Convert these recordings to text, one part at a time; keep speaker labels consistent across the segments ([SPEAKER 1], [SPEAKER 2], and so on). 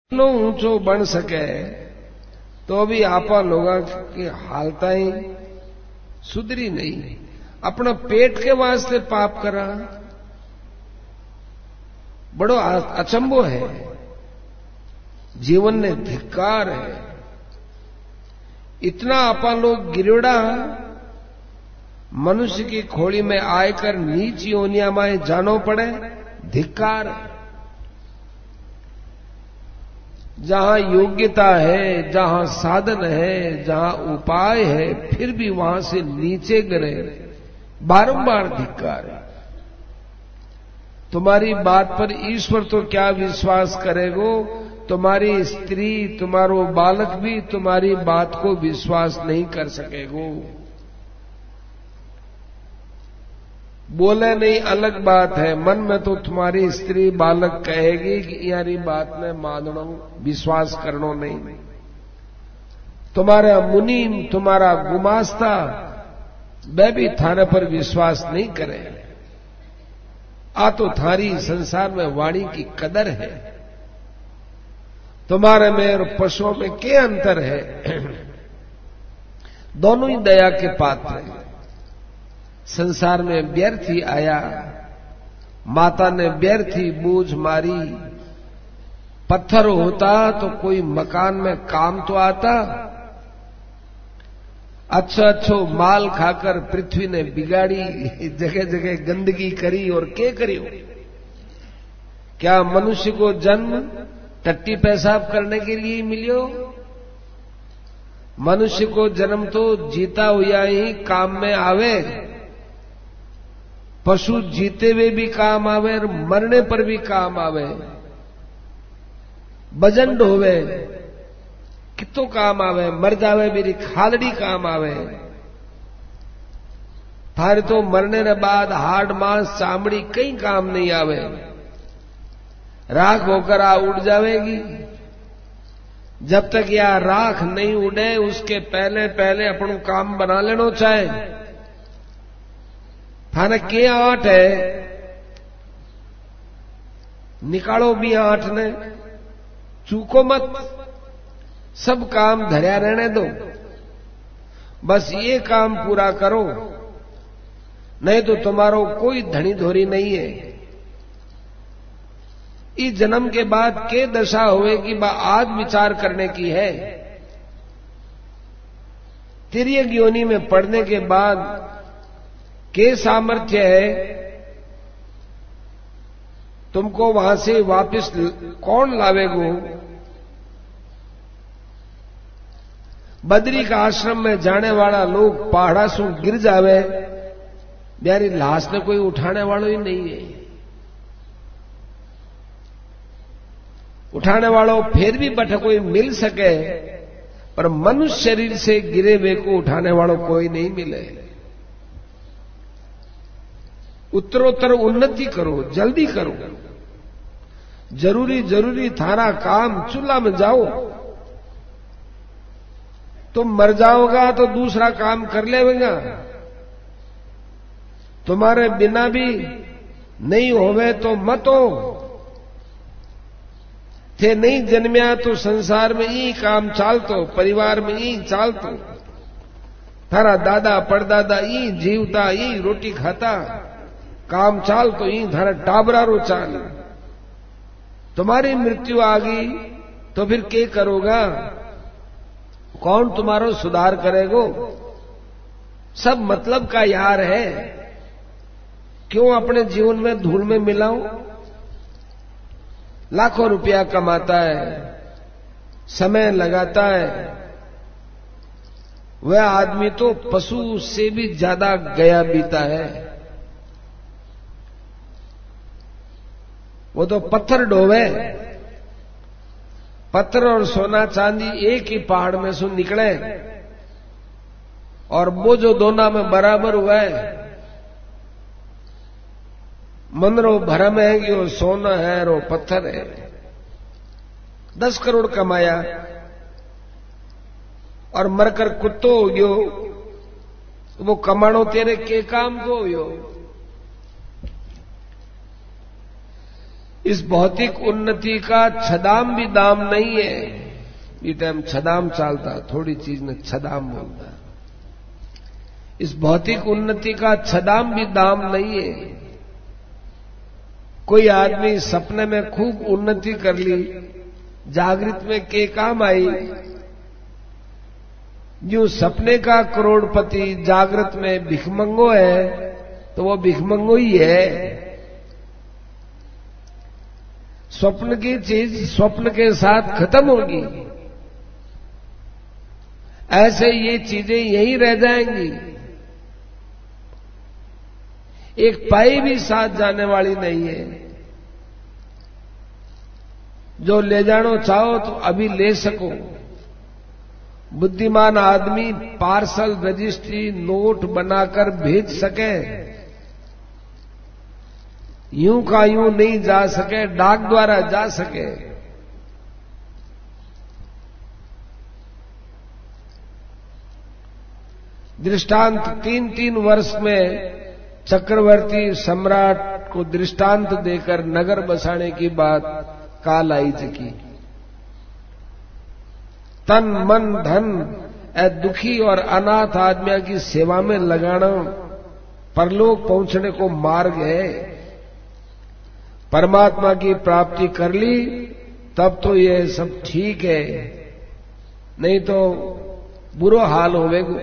[SPEAKER 1] No ऊंचो बन सके तो भी आपा लोगा की हालताएं सुधरी नहीं। अपना पेट के वास्ते पाप करा, बड़ो अचंभो है। जीवन ने धिक्कार है। इतना आपा लोग गिरोड़ा मनुष्य की खोली में आकर नीच योनिया में जानो पड़े, धिक्कार है। जहां योग्यता है, जहां साधन है, जहां उपाय है, फिर भी वहां से नीचे गिरे, बारंबार धिक्कार है। तुम्हारी बात पर ईश्वर तो क्या विश्वास करेगो, तुम्हारी स्त्री, तुम्हारो बालक भी तुम्हारी बात को विश्वास नहीं कर सकेगो। बोले नहीं अलग बात है, मन में तो तुम्हारी स्त्री बालक कहेगी कि यारी बात में माननो, विश्वास करनो नहीं। तुम्हारा मुनीम, तुम्हारा गुमास्ता, वह भी थाने पर विश्वास नहीं करे। आ तो थारी संसार में वाणी की कदर है। तुम्हारे में और पशुओं में क्या अंतर है? दोनों ही दया के पात्र हैं। संसार में व्यर्थ ही आया, माता ने व्यर्थ ही बूझ मारी। पत्थर होता तो कोई मकान में काम तो आता। अच्छो माल खाकर पृथ्वी ने बिगाड़ी, जगह जगह गंदगी करी और क्या करी? क्या मनुष्य को जन्म टट्टी पेशाब करने के लिए मिलियो? मनुष्य को जन्म तो जीता हुआ ही काम में आवे। पशु जीते हुए भी काम आवे और मरने पर भी काम आवे। वजन ढोवे कितो काम आवे, मर जावे मेरी खालड़ी काम आवे। थारे तो मरने के बाद हाड मांस चामड़ी कई काम नहीं आवे। राख होकर आ उड़ जावेगी। जब तक यह राख नहीं उड़े उसके पहले पहले अपन काम बना लेनो चाहे। थाने के आठ है, निकालो भी आठ ने, चूको मत। सब काम धर्या रहने दो, बस ये काम पूरा करो, नहीं तो तुम्हारो कोई धनी धोरी नहीं है। इस जन्म के बाद के दशा होएगी बा आज विचार करने की है। तिर्यक योनि में पड़ने के बाद के सामर्थ्य है तुमको वहां से वापस कौन लावेगो? बद्री का आश्रम में जाने वाला लोग पहाड़ा से गिर जावे, ब्यारी लाश ने कोई उठाने वालों ही नहीं है। उठाने वालों फिर भी बट कोई मिल सके, पर मनुष्य शरीर से गिरे हुए को उठाने वालों कोई नहीं मिले। उत्तरोत्तर उन्नति करो, जल्दी करो। जरूरी थारा काम चूल्हा में जाओ। तुम मर जाओगा तो दूसरा काम कर लेगा। तुम्हारे बिना भी नहीं होवे तो मत हो। थे नहीं जन्म्या तो संसार में ही काम चालतो, परिवार में ही चालतो। थारा दादा परदादा ही जीवता, ही रोटी खाता, काम चाल तो ही थारा टाबरा रो चाल। तुम्हारी मृत्यु आ गई तो फिर क्या करोगा? कौन तुम्हारो सुधार करेगो? सब मतलब का यार है। क्यों अपने जीवन में धूल में मिलाऊं? लाखों रुपया कमाता है, समय लगाता है, वह आदमी तो पशु से भी ज्यादा गया बीता है। वो तो पत्थर ढोवे। पत्थर और सोना चांदी एक ही पहाड़ में से निकले, और वो जो दोनों में बराबर हुआ है, मनरो भरम है कि वो सोना है और वो पत्थर है। 10 करोड़ कमाया और मरकर कुत्तो हो गयो, वो कमाणो तेरे के काम को हो गयो? इस भौतिक उन्नति का छदाम भी दाम नहीं है। ये टाइम छदाम चालता, थोड़ी चीज ने छदाम बोलता। इस भौतिक उन्नति का छदाम भी दाम नहीं है। कोई आदमी सपने में खूब उन्नति कर ली, जागृत में के काम आई। जो सपने का करोड़पति जागृत में भिखमंगो है, तो वो भिखमंगो ही है। स्वप्न की चीज स्वप्न के साथ खत्म होगी। ऐसे ये चीजें यहीं रह जाएंगी, एक पाई भी साथ जाने वाली नहीं है। जो ले जानो चाहो तो अभी ले सको। बुद्धिमान आदमी पार्सल रजिस्ट्री नोट बनाकर भेज सके, यूं का यूं नहीं जा सके, डाक द्वारा जा सके। दृष्टांत 3-3 वर्ष में चक्रवर्ती सम्राट को दृष्टांत देकर नगर बसाने की बात काल आई की। तन मन धन दुखी और अनाथ आदमियों की सेवा में लगाना परलोक पहुंचने को मार्ग है। परमात्मा की प्राप्ति कर ली तब तो ये सब ठीक है, नहीं तो बुरो हाल होवेगा।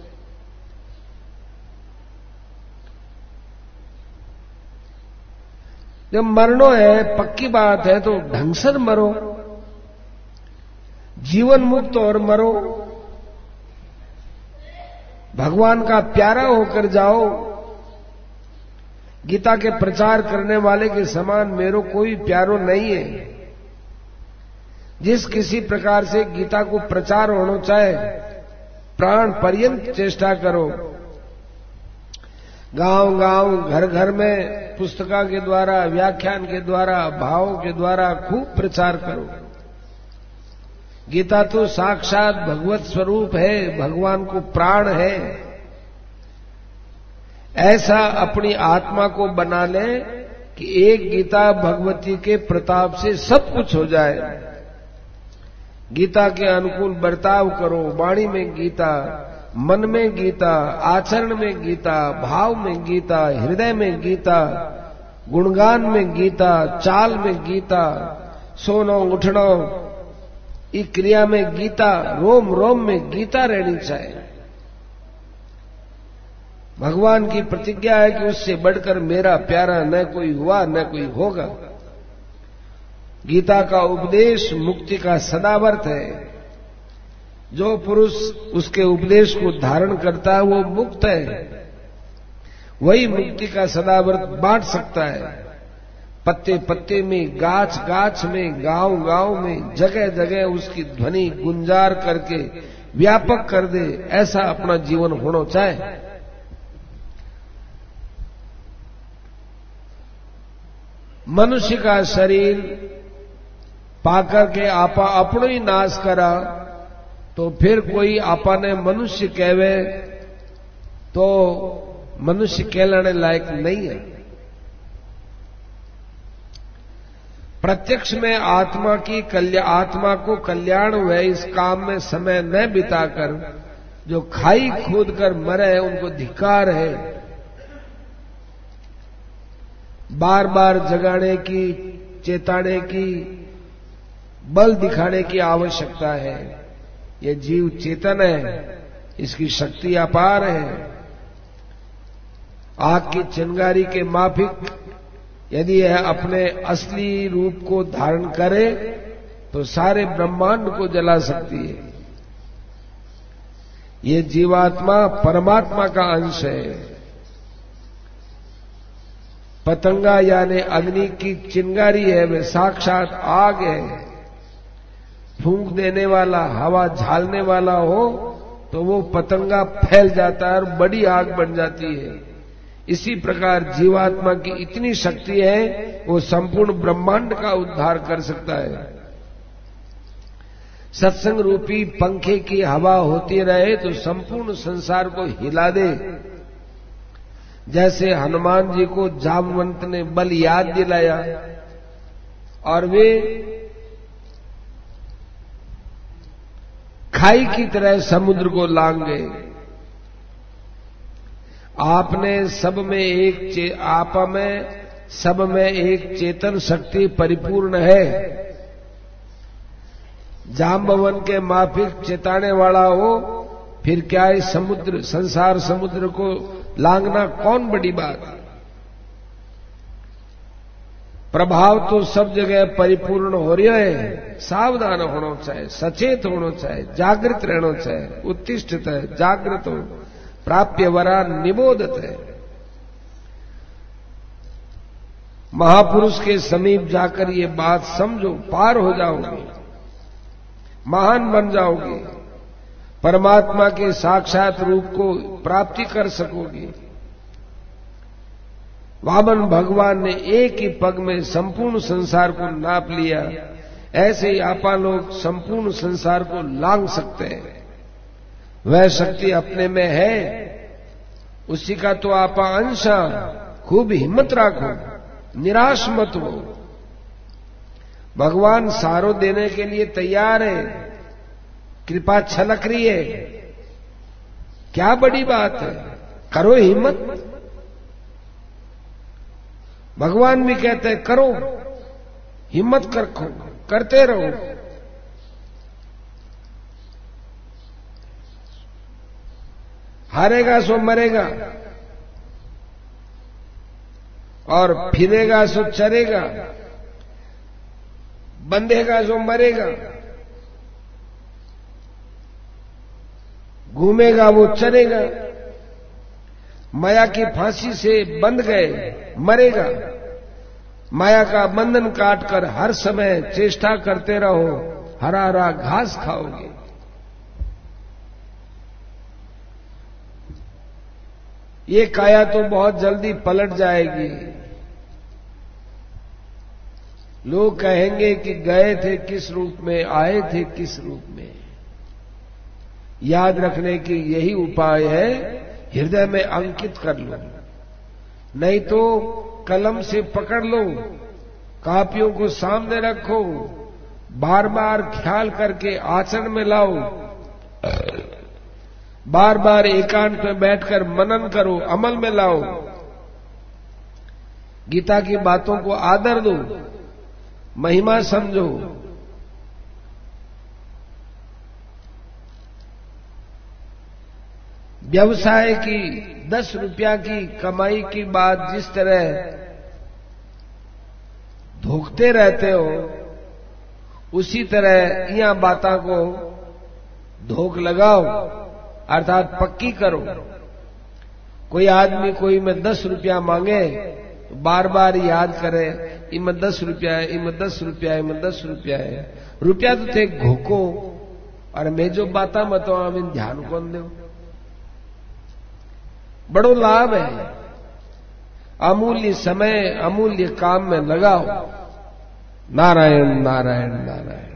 [SPEAKER 1] जब मरनो है, पक्की बात है, तो ढंग से मरो, जीवन मुक्त और मरो। भगवान का प्यारा होकर जाओ। गीता के प्रचार करने वाले के समान मेरो कोई प्यारो नहीं है। जिस किसी प्रकार से गीता को प्रचार होना चाहे, प्राण पर्यंत चेष्टा करो। गांव गांव घर घर में पुस्तका के द्वारा, व्याख्यान के द्वारा, भावों के द्वारा खूब प्रचार करो। गीता तो साक्षात भगवत स्वरूप है, भगवान को प्राण है। ऐसा अपनी आत्मा को बना ले कि एक गीता भगवती के प्रताप से सब कुछ हो जाए। गीता के अनुकूल बर्ताव करो। वाणी में गीता, मन में गीता, आचरण में गीता, भाव में गीता, हृदय में गीता, गुणगान में गीता, चाल में गीता, सोनो उठनो ई क्रिया में गीता, रोम रोम में गीता रहनी चाहिए। भगवान की प्रतिज्ञा है कि उससे बढ़कर मेरा प्यारा न कोई हुआ न कोई होगा। गीता का उपदेश मुक्ति का सदावर्त है। जो पुरुष उसके उपदेश को धारण करता है वो मुक्त है। वही मुक्ति का सदाव्रत बांट सकता है। पत्ते पत्ते में, गाछ गाछ में, गांव गांव में, जगह जगह उसकी ध्वनि गुंजार करके व्यापक कर दे, ऐसा अपना जीवन होना चाहे। मनुष्य का शरीर पाकर के आपा अपनो ही नाश करा, तो फिर कोई आपा ने मनुष्य कहवे तो मनुष्य कहलाने लायक नहीं है। प्रत्यक्ष में आत्मा को कल्याण हुए इस काम में समय न बिताकर जो खाई खोद कर मरे उनको धिक्कार है। बार बार जगाने की, चेताने की, बल दिखाने की आवश्यकता है। ये जीव चेतन है, इसकी शक्ति अपार है। आग की चिंगारी के माफिक यदि यह अपने असली रूप को धारण करे तो सारे ब्रह्मांड को जला सकती है। ये जीवात्मा परमात्मा का अंश है। पतंगा यानी अग्नि की चिंगारी है, वे साक्षात आग है। फूंक देने वाला, हवा झालने वाला हो तो वो पतंगा फैल जाता है और बड़ी आग बन जाती है। इसी प्रकार जीवात्मा की इतनी शक्ति है, वो संपूर्ण ब्रह्मांड का उद्धार कर सकता है। सत्संग रूपी पंखे की हवा होती रहे तो संपूर्ण संसार को हिला दे। जैसे हनुमान जी को जामवंत ने बल याद दिलाया, और वे खाई की तरह समुद्र को लांग गए। आपने सब में एक चेतन शक्ति परिपूर्ण है। जाम्बवन के माफिक चेताने वाला हो, फिर क्या इस संसार समुद्र को लांघना कौन बड़ी बात है। प्रभाव तो सब जगह परिपूर्ण हो रहा है। सावधान होना चाहिए, सचेत होना चाहिए, जागृत रहना चाहिए। उत्तिष्ठित है, जागृत हो, प्राप्य वरा निबोधत है। महापुरुष के समीप जाकर ये बात समझो, पार हो जाओगे, महान बन जाओगे, परमात्मा के साक्षात रूप को प्राप्ति कर सकोगे। वामन भगवान ने एक ही पग में संपूर्ण संसार को नाप लिया, ऐसे ही आपा लोग संपूर्ण संसार को लांघ सकते हैं। वह शक्ति अपने में है, उसी का तो आपा अंशा। खूब हिम्मत रखो, निराश मत हो। भगवान सहारो देने के लिए तैयार है, कृपा छलक रही है। क्या बड़ी बात है, करो हिम्मत। भगवान भी कहते हैं करो, हिम्मत रखो, करते रहो। हारेगा सो मरेगा और फिरेगा सो चरेगा, बंधेगा सो मरेगा, घूमेगा वो चरेगा। माया की फांसी से बंध गए, मरेगा। माया का बंधन काटकर हर समय चेष्टा करते रहो, हरा हरा घास खाओगे। ये काया तो बहुत जल्दी पलट जाएगी। लोग कहेंगे कि गए थे किस रूप में, आए थे किस रूप में। याद रखने की यही उपाय है, हृदय में अंकित कर लो, नहीं तो कलम से पकड़ लो, कापियों को सामने रखो, बार बार ख्याल करके आचरण में लाओ, बार बार एकांत में बैठकर मनन करो, अमल में लाओ। गीता की बातों को आदर दो, महिमा समझो। व्यवसाय की 10 रुपया की कमाई की बात जिस तरह धोखते रहते हो, उसी तरह यहां बातों को धोख लगाओ, अर्थात पक्की करो। कोई आदमी कोई में 10 रुपया मांगे तो बार बार याद करे, इनमें 10 रुपया है, इनमें 10 रुपया है, इनमें 10 रुपया है। रुपया तो थे घोको, और मैं जो बाता मतो हम ध्यान कौन दो। बड़ो लाभ है, अमूल्य समय अमूल्य काम में लगाओ। नारायण नारायण नारायण।